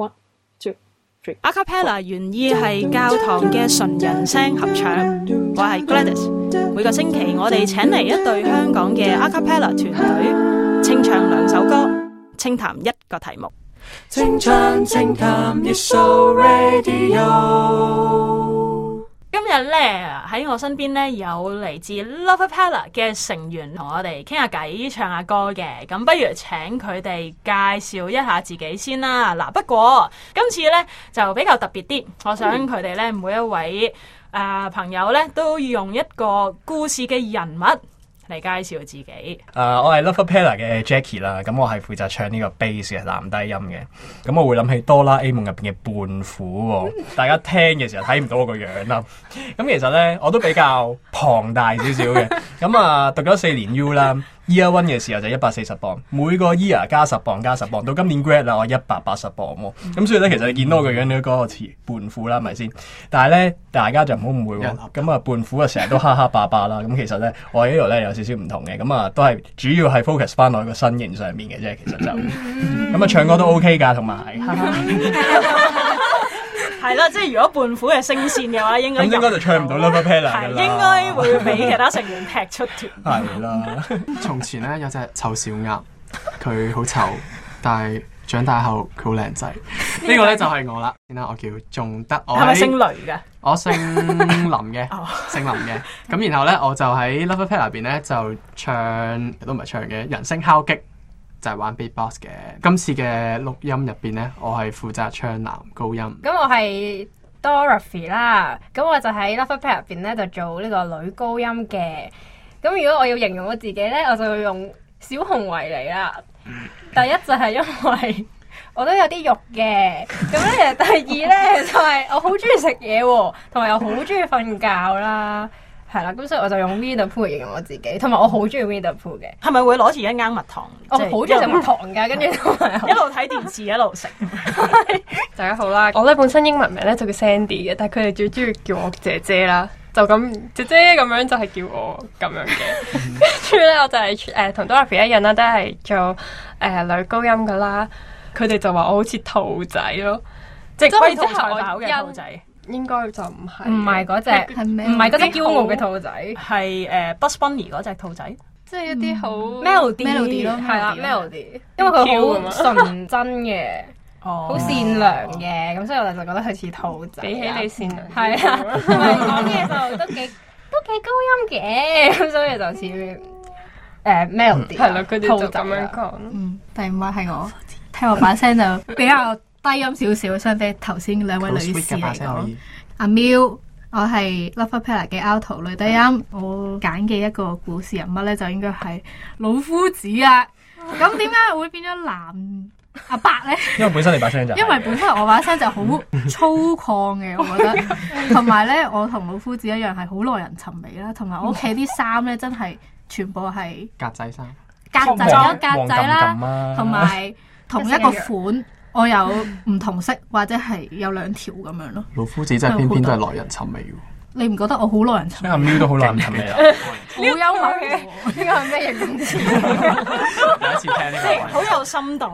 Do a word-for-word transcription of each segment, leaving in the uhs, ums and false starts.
One, two, three. A cappella 原意係教堂嘅純人聲合唱，我係 Gladys。每個星期我哋請嚟一隊香港嘅 A cappella 團隊，清唱兩首歌，清談一個題目。 清唱清談 It's So Radio。 今日咧喺我身邊咧有嚟自 Lovapella 嘅成員同我哋傾下偈、唱下歌嘅，咁不如請佢哋介紹一下自己先啦。嗱，不過今次咧就比較特別啲，我想佢哋咧每一位誒、呃、朋友咧都要用一個故事嘅人物嚟介紹自己。 誒、uh, 我係 Lovapella 嘅 Jackie 啦，咁我係負責唱呢個 bass 嘅男低音嘅，咁我會諗起哆啦 A 夢入邊嘅胖虎喎，大家聽嘅時候睇唔到我個樣啦。咁其實咧我都比較龐大少少嘅，咁啊讀咗四年 U 啦。Year One 嘅時候就一百四十磅，每個 year 加十磅加十磅，到今年 grad 啦，我一百八十磅喎。咁所以咧，其實你見到我個樣，你都嗰個詞胖虎啦，係咪先？但係咧，大家就唔好誤會喎。咁啊，胖虎啊，成日都哈哈霸霸啦。咁其實咧，我喺呢度咧有少少唔同嘅。咁啊，都係主要係 focus 翻我個身形上面嘅啫。其實就咁啊，唱歌都 OK 㗎，同埋係啦，即係如果胖虎係聲線嘅話，應該應該就唱唔到 Lovapella 㗎啦， 應該會俾其他成員踢出團。 係啦。 從前咧有隻臭小鴨，佢好醜，但係長大後佢好靚仔。呢個咧就係我啦。先啦，我叫仲德，我係咪姓雷嘅？ 我姓林嘅，姓林嘅。咁然後咧，我就喺 Lovapella 入邊咧就唱，都唔係唱嘅，人聲敲擊。就係玩 beatbox 嘅。今次嘅錄音入邊咧，我係負責唱男高音。 咁我係 Dorothy 啦，咁我就喺 Lovapella 入邊咧就做呢個女高音嘅。咁如果我要形容我自己咧，我就會用小熊維尼啦。第一就係因為我都有啲肉嘅，咁咧第二咧就係、是、我好中意食嘢喎，同埋又好中意瞓覺啦。係啦，咁所以我就用 Winnie the Pooh 形容我自己，同埋我好中意 Winnie the Pooh 嘅。 係咪會攞住一羹蜜糖？ 我好中意食蜜糖㗎，跟住同埋一路睇電視一路食。 大家好啦，我咧本身英文名咧就叫 Sandy 嘅，但係佢哋最中意叫我姐姐啦，就咁姐姐咁樣就係叫我咁樣嘅。跟住咧我就係誒同 Dorothy 一樣啦，都係做誒、呃、女高音㗎啦。佢哋就話我好似兔仔咯，即係龜兔賽跑嘅兔仔。應該就唔係， 唔係嗰隻，唔係嗰隻驕傲嘅兔仔， 係誒 Bugs Bunny 嗰隻兔仔， 即係一啲好 melody 咯，係啦 melody，因為佢好純真嘅，好善良嘅，咁所以我哋就覺得佢似兔仔。 比起你善良， 係啊，同埋講嘢就都幾都幾高音嘅，咁所以就似誒 melody。 係啦，佢哋就咁樣講。 嗯，第五位係我，聽我把聲就比較低音少少，相比頭先兩位女士嚟講。阿 Miu， 我係 Lovapella 嘅 alto 女低音，我揀嘅一個故事人物咧就應該係老夫子啊。咁點解會變咗男阿伯咧？ 因為本身你把聲就， 因為本身我把聲就好粗獷嘅，我覺得。同埋咧，我同老夫子一樣係好耐人尋味啦。同埋我屋企啲衫咧，真係全部係格仔衫， 格仔啦，格仔啦，同埋同一個款。我有唔同色或者係有兩條咁樣咯。 老夫子真係偏偏都係耐人尋味喎。 你唔覺得我好耐人尋味？ 阿 Miu 都好耐人尋味啊！ 好幽默嘅， 呢個係咩形容詞？ 第一次聽呢個， 好有深度。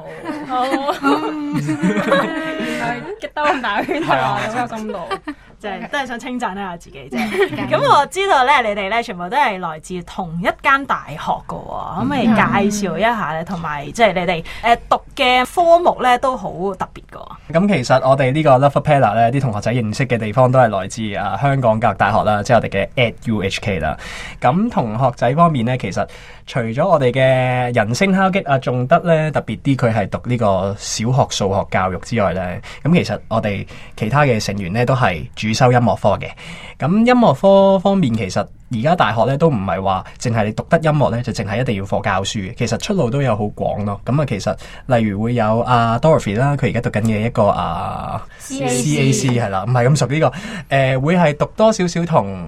係兜咁大圈係啊，好有深度。 就係都係想稱讚一下自己啫。咁我知道咧，你哋咧全部都係來自同一間大學噶喎，可唔可以介紹一下咧？同埋即係你哋誒讀嘅科目咧都好特別噶。 咁其實我哋呢個 Lovapella 咧，啲同學仔認識嘅地方都係來自啊香港教育大學啦，即係我哋嘅 A D U H K 啦。咁同學仔方面咧，其實除咗我哋嘅人聲敲擊啊，仲得咧特別啲，佢係讀呢個小學數學教育之外咧，咁其實我哋其他嘅成員咧都係主修音樂科嘅。咁音樂科方面，其實而家大學咧都唔係話淨係你讀得音樂咧就淨係一定要課教書嘅，其實出路都有好廣咯。咁啊，其實例如會有阿 Dorothy 啦，佢而家讀緊嘅一個啊 C A C 係啦，唔係咁熟呢個誒，會係讀多少少同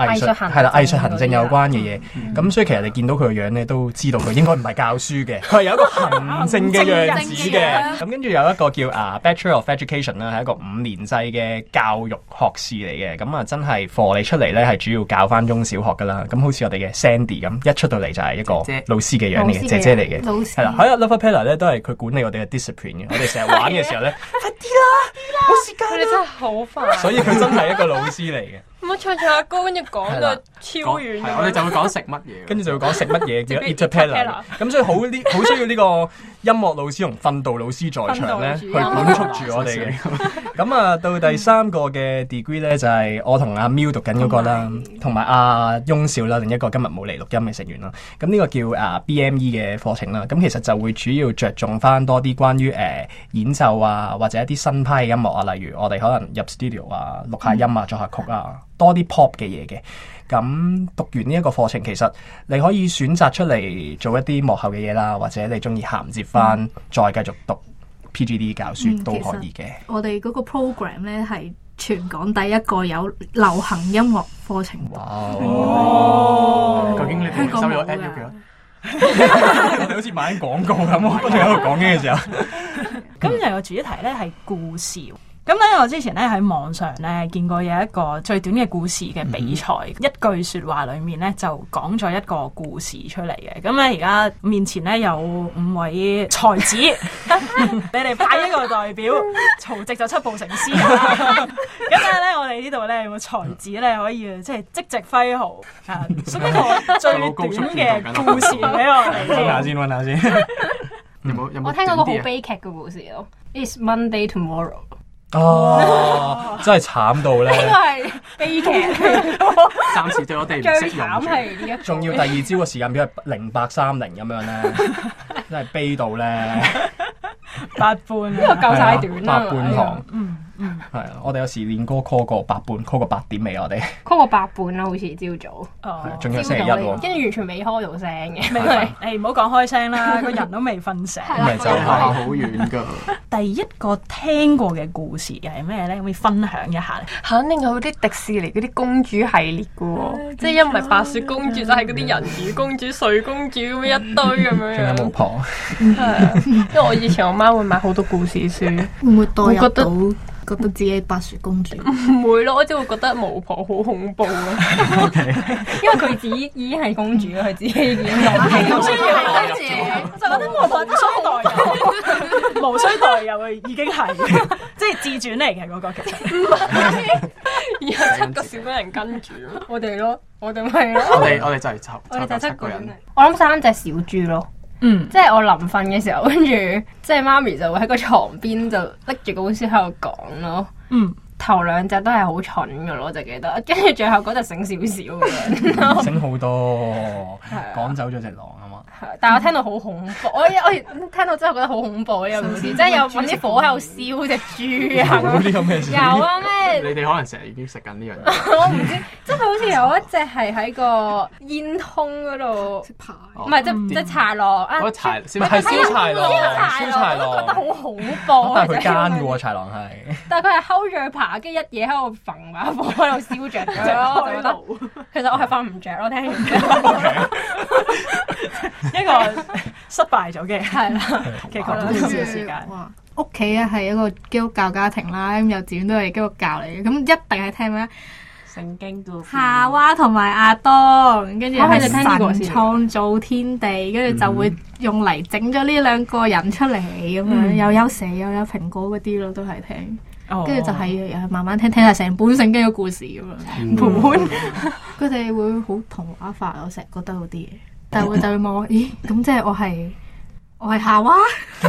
藝術係啦藝術行政有關嘅嘢。咁、嗯、所以其實你見到佢個樣咧，都知道佢應該唔係教書嘅，佢係有一個行政嘅樣子嘅。咁跟住有一個叫啊 Bachelor of Education 啦，係一個五年制嘅教育學士嚟嘅。咁啊真係課你出嚟咧，係主要教翻中小學噶啦。咁好似我哋嘅 Sandy 咁，一出到嚟就係一個老師嘅樣嚟嘅，姐姐嚟嘅。係啦，喺 Lovapella 咧都係佢管理我哋嘅 discipline 嘅。我哋成日玩嘅時候咧，快啲啦，冇時間啦， 佢哋真係好煩。 所以佢真係一個老師嚟嘅。 唔好唱唱下歌，跟住講到超遠。 我哋就會講食乜嘢， 跟住就會講食乜嘢叫 Eatapella。咁所以好呢，好需要呢個音樂老師同訓導老師在場咧，去管束住我哋嘅。咁啊，到第三個嘅 degree 咧，就係我同阿 Miu 讀緊嗰個啦，同埋阿翁少啦，另一個今日冇嚟錄音嘅成員啦。咁呢個叫啊 B M E 嘅課程啦。咁其實就會主要着重翻多啲關於誒演奏啊，或者一啲新派嘅音樂啊，例如我哋可能入 studio 啊，錄下音啊，作下曲啊。多啲 pop 嘅嘢嘅，咁讀完呢一個課程，其實你可以選擇出嚟做一啲幕後嘅嘢啦，或者你中意銜接翻，嗯、再繼續讀 P G D 教書，嗯、都可以嘅。 我哋嗰個 program 咧係全港第一個有流行音樂課程。 哇！ 哦、究竟你哋收咗 ad 要幾多？我哋好似買緊廣告咁，我哋喺度講緊嘅時候。 今日嘅主題咧係故事。咁咧，我之前咧喺網上咧見過有一個最短嘅故事嘅比賽，嗯、一句說話裏面咧就講咗一個故事出嚟嘅。咁咧而家面前咧有五位才子，你哋派一個代表，曹植就七步成詩啊！咁咧，我哋呢度咧有個才子咧可以即係即席揮毫啊，送一個最短嘅故事俾我哋。 溫下先，溫下先。 有冇有冇？ 我聽過個好悲劇嘅故事咯。It's Monday tomorrow。 哦，真係慘到咧！ 呢個係悲劇， 暫時對我哋唔識用。 最慘係呢一個， 仲要第二朝個時間表係零八三零咁樣咧，真係悲到咧。 八半， 呢個夠晒短啦， 八半堂。 嗯嗯， 係啊，我哋有時練歌 call 個八半 call 個八點未？我哋 call 個八半啦，好似朝早。 哦， 仲有星期一喎， 跟住完全未開到聲嘅。 未，誒唔好講開聲啦，個人都未瞓醒。 咪就係好遠㗎。 第一個聽過嘅故事又係咩咧？可唔可以分享一下咧？ 肯定有啲迪士尼嗰啲公主系列嘅喎，即係一唔係白雪公主，就係嗰啲人魚公主、睡公主咁樣一堆咁樣樣。 仲有巫婆。 係啊，因為我以前我媽會買好多故事書， 會唔會代入到覺得自己白雪公主？ 唔會咯，我只會覺得巫婆好恐怖咯。 因為佢自己已經係公主啦，佢自己已經係唔需要代入，就覺得巫婆無需代入，無需代入嘅已經係，即係自傳嚟嘅嗰個其實。 然後七個小矮人跟住我哋咯，我哋咪咯。 我哋我哋就係湊我哋就七個人。 我諗三隻小豬咯。 嗯， 即係我臨瞓嘅時候，跟住即係媽咪就會喺個床邊就拎住本書喺度講咯。 嗯， 頭兩隻都係好蠢噶咯，我就記得。跟住最後嗰隻醒少少咁樣， 醒好多，趕走咗隻狼啊嘛。 但係我聽到好恐怖，我我聽到真係覺得好恐怖呢個故事，即係有揾啲火喺度燒隻豬啊！ 有啲咁嘅事。 有啊咩？ 你哋可能成日已經食緊呢樣嘢。 我唔知，即係好似有一隻係喺個煙通嗰度，唔係即即豺狼啊！ 嗰豺係燒豺狼，燒豺狼，我覺得好恐怖。 但係佢奸嘅喎，豺狼係。但係佢係睺住佢爬，跟住一嘢喺度揈把火喺度燒着咗咯。我就覺得其實我係瞓唔着咯，聽完之後。 一個失敗咗嘅係啦嘅講故事嘅時間。 屋企啊係一個基督教家庭啦，咁幼稚園都係基督教嚟嘅，咁一定係聽咩？ 聖經故事。 夏娃同埋亞當，跟住係神神創造天地，跟住就會用嚟整咗呢兩個人出嚟咁樣， 嗯、 又有蛇又有蘋果嗰啲咯，都係聽。 跟住、 哦、就係慢慢聽聽下成本聖經嘅故事咁樣，本佢哋會好童話化，我成日覺得好啲嘢。但係會就會望我，咦？咁即係我係我係夏娃，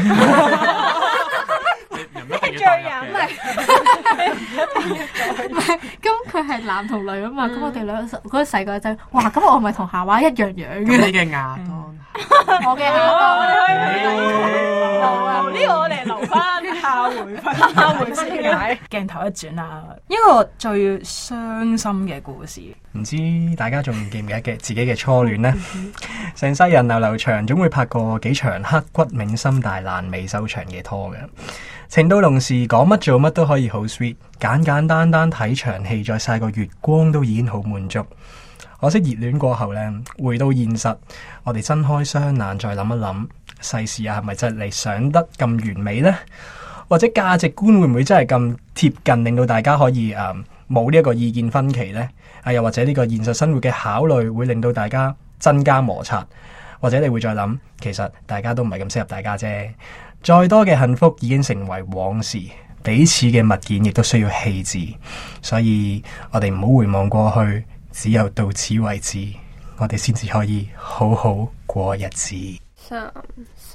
係罪人嚟。 唔係，咁佢係男同女啊嘛。咁我哋兩嗰個細個仔，哇！咁我咪同夏娃一樣樣嘅。 你嘅亞當， 我嘅亞當， 呢個我哋留翻下回分，下回先解。鏡頭一轉啦，一個最傷心嘅故事。 唔知大家仲記唔記得嘅自己嘅初戀呢？成世人流流長，總會拍過幾場刻骨銘心但爛未收場嘅拖嘅。 情到濃時講乜做乜都可以好 sweet，簡簡單單睇場戲再曬個月光都已經好滿足。可惜熱戀過後呢，回到現實，我哋睜開雙眼再諗一諗，世事啊係咪真係你想得咁完美呢？或者價值觀會唔會真係咁貼近，令到大家可以誒冇呢一個意見分歧呢？啊，又或者呢個現實生活嘅考慮會令到大家增加摩擦，或者你會再諗，其實大家都唔係咁適合大家啫。再多嘅幸福已經成為往事，彼此嘅物件亦都需要棄置，所以我哋唔好回望過去，只有到此為止，我哋先至可以好好過日子。 三四。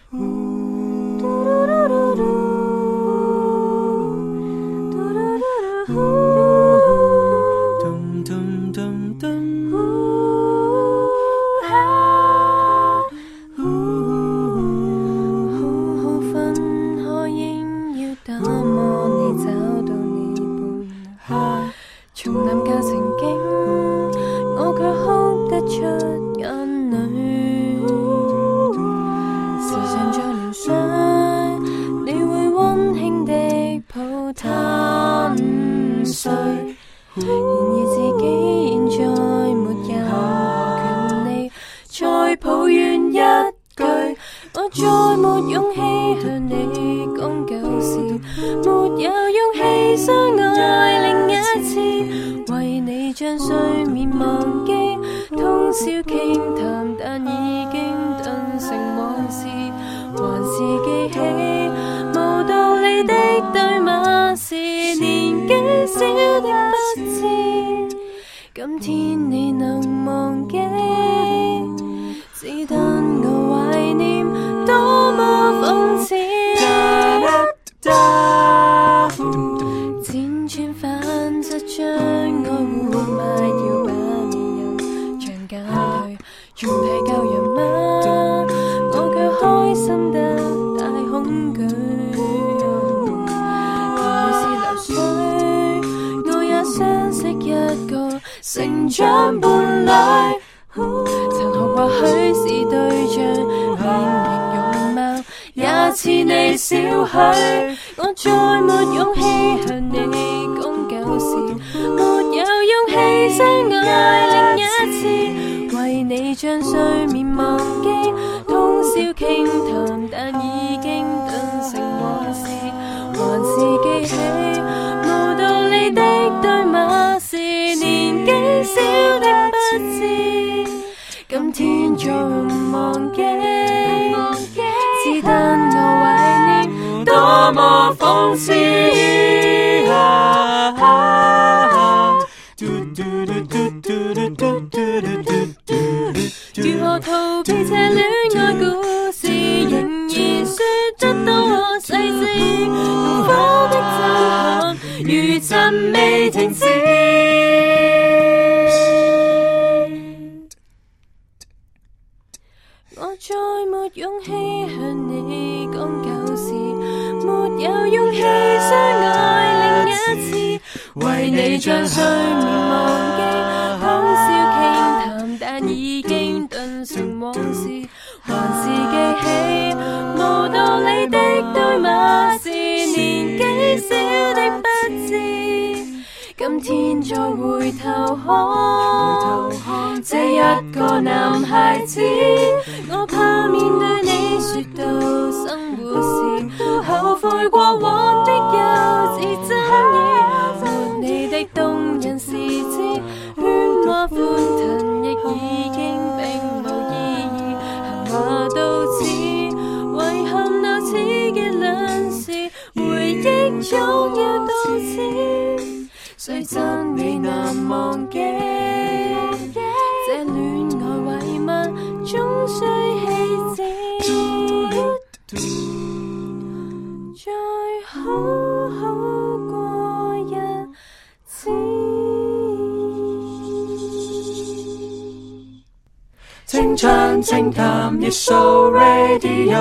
清唱清談熱數 Radio。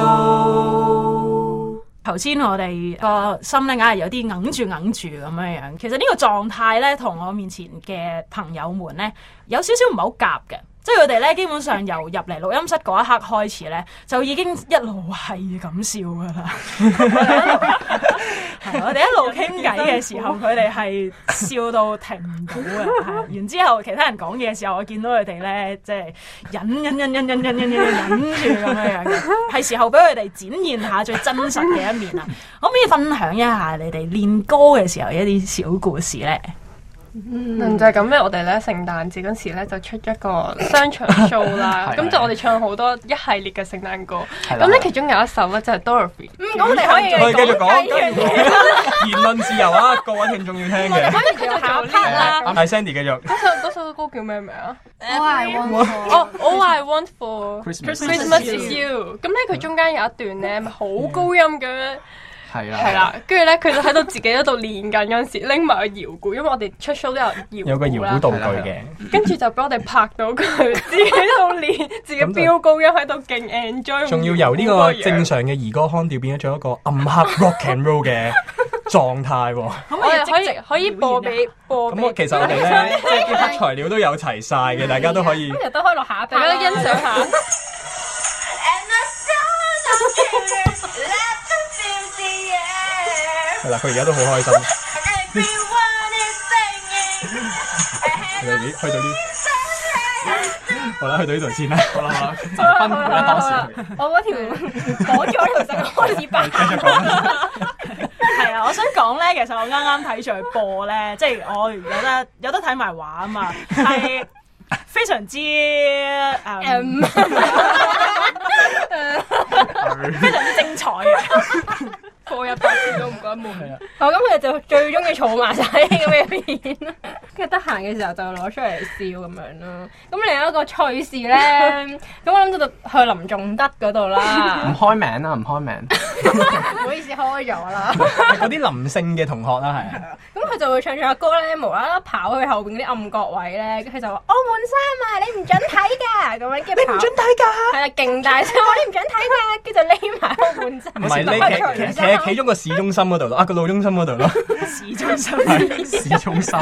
頭先我哋個心咧硬係有啲硬住硬住咁樣樣，其實呢個狀態咧同我面前嘅朋友們咧有少少唔係好夾嘅。 即係佢哋咧基本上由入嚟錄音室嗰一刻開始咧，就已經一路係咁笑噶啦。係我哋一路傾偈嘅時候，佢哋係笑到停唔到嘅。係，然之後其他人講嘢嘅時候，我見到佢哋咧，即係忍忍忍忍忍忍忍忍忍住咁樣樣嘅，係時候俾佢哋展現下最真實嘅一面啊！可唔可以分享一下你哋練歌嘅時候一啲小故事咧？ 嗯，就係咁咧，我哋咧聖誕節嗰時咧就出一個商場 show 啦，咁就我哋唱好多一系列嘅聖誕歌，咁咧其中有一首咧就係 Dorothy。 嗯，咁我哋可以可以繼續講，言論自由啊，各位聽眾要聽嘅。 可以繼續下 part 啦。 係 Sandy 繼續。 嗰首嗰首歌叫咩名啊？ All I want for 哦，All I want for Christmas Christmas is you。咁咧佢中間有一段咧，咪好高音嘅。 係啦， 係啦，跟住咧佢就喺度自己喺度練緊嗰陣時，拎埋個搖鼓，因為我哋出 show 都有搖鼓啦， 有個搖鼓道具嘅， 跟住就俾我哋拍到佢自己喺度練，自己飆高音喺度勁 enjoy， 仲要由呢個正常嘅兒歌腔調變咗做一個暗黑 rock and roll 嘅狀態喎。 我哋可以可以播俾播俾。 咁我其實我哋咧即係啲材料都有齊晒嘅，大家都可以。 今日都可以落下一 part， 大家都欣賞下。 係啦，佢而家都好開心。去到呢，好啦，去到呢度先啦。好啦好啦，就分配啦當時。 我嗰條綁住我條繩開始爆。 繼續講。 係啊，我想講咧，其實我啱啱睇住佢播咧，即係我有得有得睇埋畫啊嘛，係非常之誒，嗯、非常之精彩嘅。 課日拍片都唔覺得悶啊！ 我咁佢就最中意儲埋晒啲咁嘅片啦，跟住得閒嘅時候就攞出嚟笑咁樣咯。咁另一個趣事咧，咁我諗到就去林仲德嗰度啦。 唔開名啦，唔開名。 唔好意思，開咗啦。 嗰啲林姓嘅同學啦，係啊。 咁佢就會唱唱歌咧，無啦啦跑去後邊啲暗角位咧，跟住佢就話：澳門衫啊，你唔准睇㗎！咁樣跟住跑。你唔准睇㗎？係啊，勁大聲！我你唔准睇㗎，跟住就匿埋澳門衫。 唔係你企企企中個市中心嗰度咯，啊個路中心嗰度咯。 市中心， 市中心。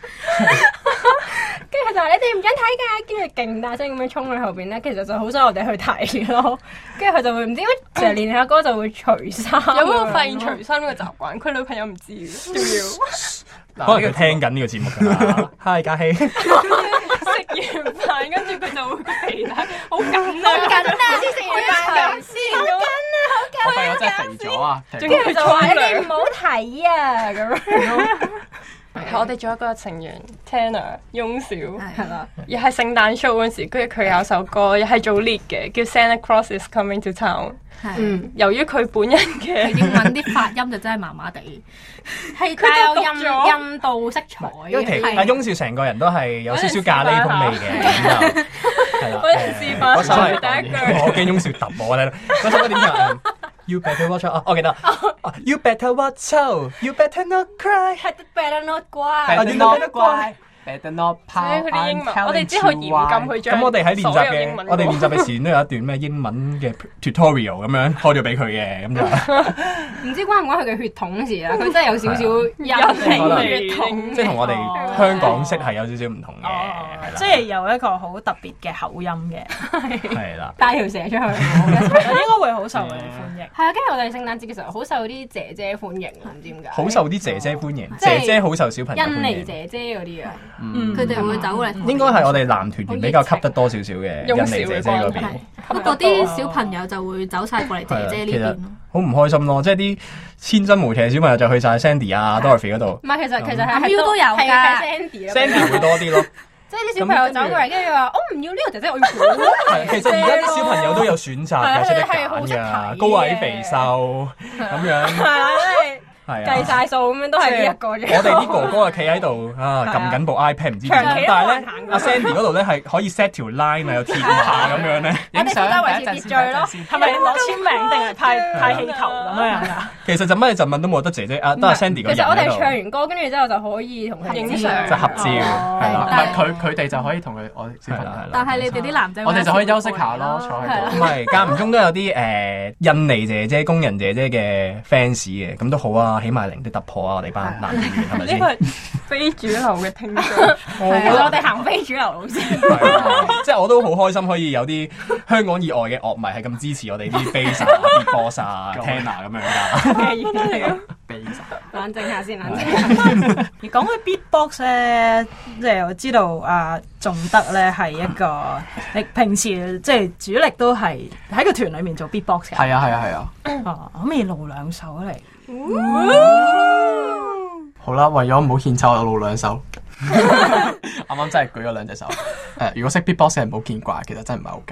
跟住佢就話：你哋唔准睇㗎！跟住勁大聲咁樣衝去後邊咧，其實就好想我哋去睇咯。跟住佢就會唔知點解成日練下歌就會除衫。 有冇發現除衫呢個習慣？佢女朋友唔知嘅，仲要。 可能佢聽緊呢個節目㗎。Hi 嘉希。 食完飯跟住佢就會肥大，好緊啊！ 好緊啊！先食完飯先，好緊啊！好緊啊！ 我發現我真係肥咗啊！ 仲要跟住就話：你哋唔好睇啊！咁樣。 我哋仲有一個成員 Tanner 翁少， 係啦， 又係聖誕 show 嗰時，跟住佢有首歌，又係做 lead 嘅，叫 Santa Claus is Coming to Town。嗯，由於佢本人嘅英文啲發音就真係麻麻地， 係帶有印印度色彩。 因為其阿翁少成個人都係有少少咖喱風味嘅，咁就係啦。 我哋示範下佢第一句。 我驚翁少揼我咧，嗰首歌點唱？You better watch out！我記得。You better watch out！You better not cry！Better not 乖。 Better not 乖。Better not pout！ 佢啲英文，我哋之後嚴禁佢將咁我哋喺練習嘅， 文我哋練習嘅時段都有一段咩英文嘅 tutorial 咁樣開咗俾佢嘅，咁就唔知關唔關佢嘅血統事啊？佢真係有少少印尼血統， 即係同我哋香港式係有少少唔同嘅， 即係有一個好特別嘅口音嘅， 係啦， 帶條蛇出去， 應該會好受佢哋歡迎。 係啊，跟住我哋聖誕節嘅時候好受啲姐姐歡迎，唔知點解。 好受啲姐姐歡迎，姐姐好受小朋友歡迎。 印尼姐姐嗰啲啊。 佢哋會走嚟。 應該係我哋男團員比較吸得多少少嘅印尼姐姐嗰邊。 不過啲小朋友就會走晒過嚟姐姐呢邊。 好唔開心咯，即係啲千真無邪嘅小朋友就去晒 Sandy 啊、Dorothy 嗰度。 唔係，其實其實係都有㗎。 係 Sandy Sandy 會多啲咯。 即係啲小朋友走過嚟，跟住話：我唔要呢個姐姐，我要嗰個。 係，其實而家啲小朋友都有選擇嘅，識得揀㗎，高矮肥瘦咁樣。 係啊，真係。計晒數咁樣都係呢一個啫。 我哋啲哥哥啊，企喺度啊，撳緊部 iPad 唔知點樣，但係咧，阿 Sandy 嗰度咧係可以 set 條 line 啊，有貼下咁樣咧。 影相維持秩序咯， 係咪攞簽名定係派派氣球咁樣㗎？ 其實就乜就問都冇得姐姐啊，都係 Sandy 個人喺度。 其實我哋唱完歌，跟住之後就可以同佢影相， 就合照係啦。 唔係佢佢哋就可以同佢我小朋友。 但係你哋啲男仔， 我哋就可以休息下咯，坐喺度。 唔係間唔中都有啲誒印尼姐姐、工人姐姐嘅 fans 嘅，咁都好啊，起碼零啲突破啊，我哋班男演員係咪先？ 非主流嘅聽眾。 係啊，我哋行非主流路線。 即係我都好開心可以有啲香港以外嘅樂迷係咁支持我哋啲 bass 啊、beatbox 啊、Tanner 咁樣㗎。 冷靜下先，冷靜下。 而講起 beatbox 咧，即係我知道阿仲德咧係一個，你平時即係主力都係喺個團裡面做 beatbox 嘅。 係啊係啊係啊。 哦，可唔可以露兩手嚟？ 好啦，為咗唔好獻醜，我露兩手。啱啱真係舉咗兩隻手。誒，如果識 beatbox 嘅人唔好見怪，其實真係唔係好勁。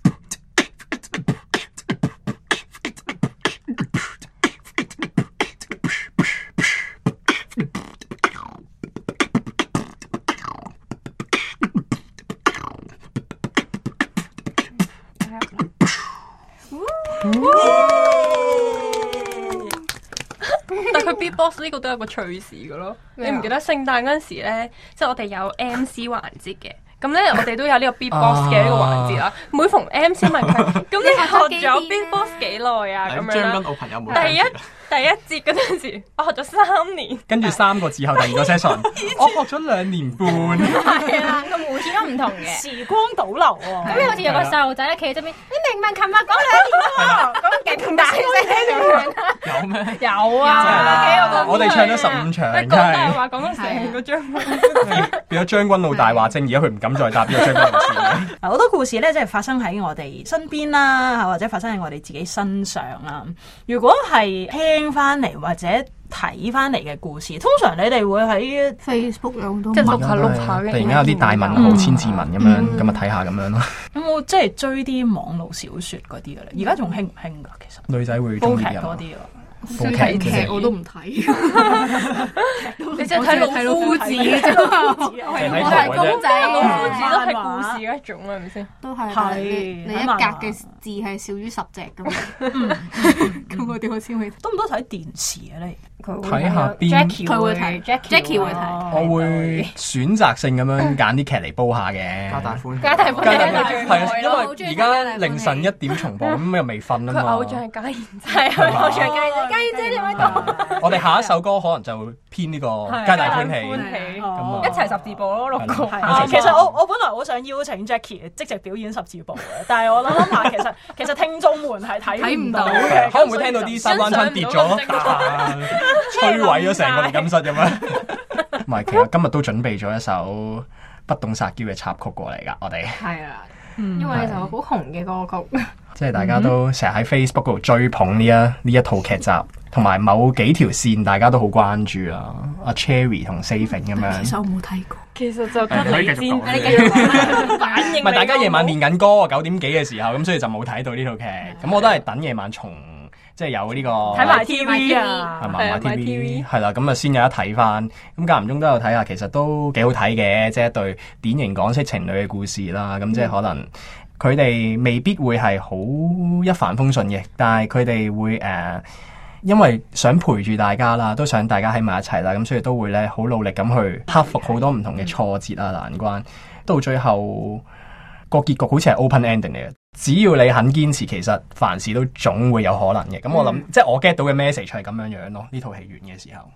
但佢 beatbox 呢個都有個趣事嘅咯，你唔記得聖誕嗰陣時咧，即係我哋有 M C 環節嘅，咁咧我哋都有呢個 beatbox 嘅呢個環節啦。每逢 M C 問佢，咁你學咗 beatbox 幾耐啊？咁樣將軍澳朋友冇第一第一節嗰陣時，我學咗三年， 跟住三個字後第二個 session， 我學咗兩年半。 係啊，個回轉都唔同嘅。 時光倒流喎。 咁好似有個細路仔咧企喺側邊，你明明琴日講兩年喎，咁勁大聲咁樣。 有咩？ 有啊， 我哋唱咗十五場， 講大話講到成個將軍， 變咗將軍澳大話精，而家佢唔敢再答呢個將軍澳線。 好多故事咧，即係發生喺我哋身邊啦，或者發生喺我哋自己身上啦。如果係聽翻嚟或者睇翻嚟嘅故事，通常你哋會喺 Facebook 有好多即係碌下碌下嘅。 突然間有啲大文豪、千字文咁樣，咁啊睇下咁樣咯。 有冇即係追啲網絡小説嗰啲嘅咧？而家仲興唔興㗎？其實女仔會煲中意㗎劇多啲啊。 煲劇睇劇我都唔睇， 你淨係睇老夫子嘅啫， 我係公仔， 老夫子都係故事嘅一種啦，係咪先？ 都係係你你一格嘅字係少於十隻咁，咁我點我先會多唔多睇電視啊？你睇下邊 Jackie 佢會睇，Jackie 會睇。 我會選擇性咁樣揀啲劇嚟煲下嘅。 加大歡， 加大歡加大加大歡歡係啊，因為而家凌晨一點重播，咁又未瞓啊嘛。 佢偶像係家燕姐， 係啊，偶像家燕姐，家燕姐點樣講？ 我哋下一首歌可能就會偏呢個皆大歡喜。 喜咁啊一齊十字步咯，六個。 係啊，其實我我本來好想邀請 Jackie 即席表演十字步嘅，但係我諗諗下，其實其實聽眾們係睇唔到嘅， 可能會聽到啲三灣親跌咗，摧毀咗成個錄音室咁樣。唔係，其實今日都準備咗一首不懂撒嬌嘅插曲過嚟㗎，我哋係啊，因為呢首好紅嘅歌曲， 即係大家都成日喺 Facebook 度追捧呢一呢一套劇集，同埋某幾條線大家都好關注啊。阿 Cherry 同 Saving 咁樣。 其實我冇睇過。 其實就得你先， 你繼續講反應。 唔係大家夜晚練緊歌，九點幾嘅時候，咁所以就冇睇到呢套劇。咁我都係等夜晚重，即係有呢個睇埋 T V 啊， 係嘛買係啊買 T T V V 係啦，咁啊先有得睇翻。咁間唔中都有睇下，其實都幾好睇嘅，即係一對典型港式情侶嘅故事啦。咁即係可能佢哋未必會係好一帆風順嘅，但係佢哋會誒。Uh, 因為想陪住大家啦，都想大家喺埋一齊啦，咁所以都會咧好努力咁去克服好多唔同嘅挫折啊難關，到最後個結局好似係 open ending 嚟嘅。只要你肯堅持，其實凡事都總會有可能嘅。咁我諗，嗯、即係我 get 到嘅 message 係咁樣樣咯。呢套戲完嘅時候。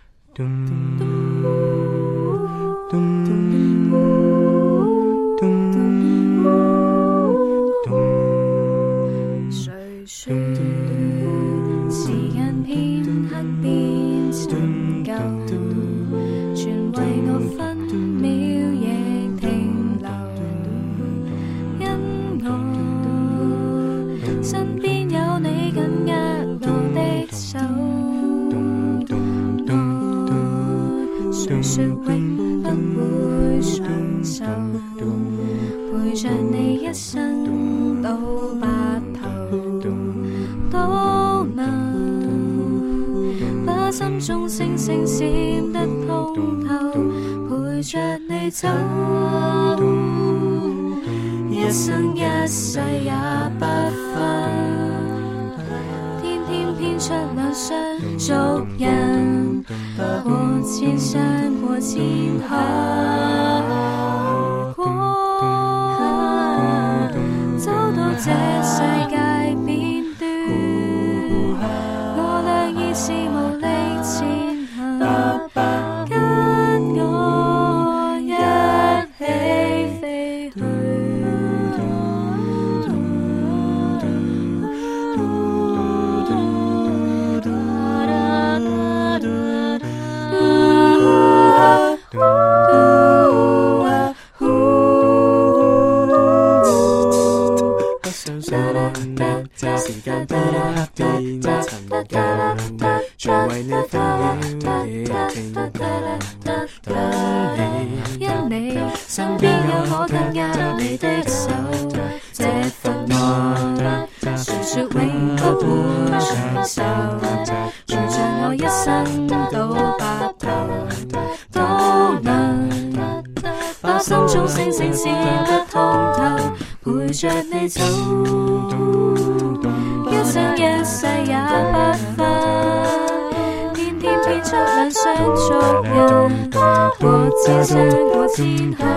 時間片刻變陳舊，全為我分秒亦停留，因我身邊有你緊握我的手，誰說永不會相守，陪着你一生到白頭，都能把心中星星閃得通透，陪着你走，一生一世也不分，天天編出兩雙足印，過千山過千海，走到這世界邊端，我倆已是無力前行，跟眾星星是不通透，陪着你走，一生一世也不分，天天編出兩雙足印，或者相過千去，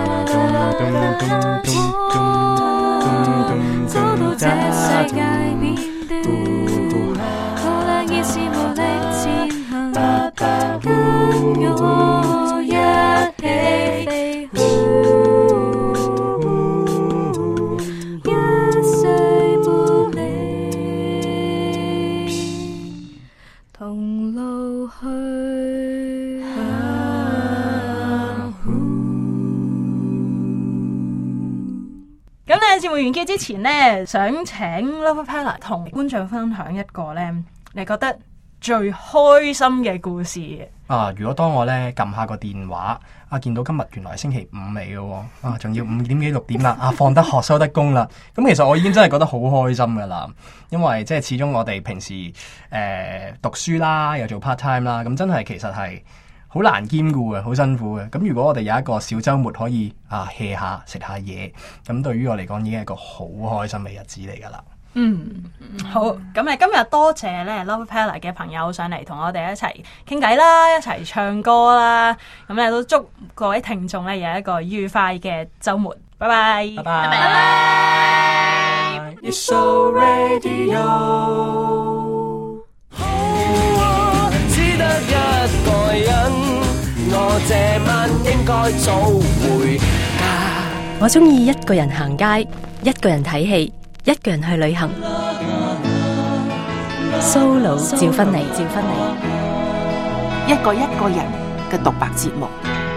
走到這世界邊端，好兩意是無力前行，跟我一起飛去，一世不離，同路去。 咁咧，節目完結之前呢，想請 Lovahpella 同觀眾分享一個咧，你覺得最開心嘅故事啊！如果當我咧撳下個電話，啊見到今日原來係星期五嚟嘅喎，啊仲要五點幾六點啦，啊放得學收得工啦，咁其實我已經真係覺得好開心噶啦，因為即係始終我哋平時誒、呃、讀書啦，又做 part time 啦，咁真係其實係好難兼顧嘅，好辛苦嘅。咁如果我哋有一個小週末可以啊 hea 下食下嘢，咁對於我嚟講已經係一個好開心嘅日子嚟噶啦。 嗯，好，咁誒今日多謝咧 Lovahpella 嘅朋友上嚟同我哋一齊傾偈啦，一齊唱歌啦，咁咧都祝各位聽眾咧有一個愉快嘅週末，拜拜， 拜拜， 拜拜。 It's so radio， 只得一個人，我這晚應該早回家。 我中意一個人行街，一個人睇戲，一個人去旅行。Solo 趙芬妮，趙芬妮， 一個一個人嘅獨白節目。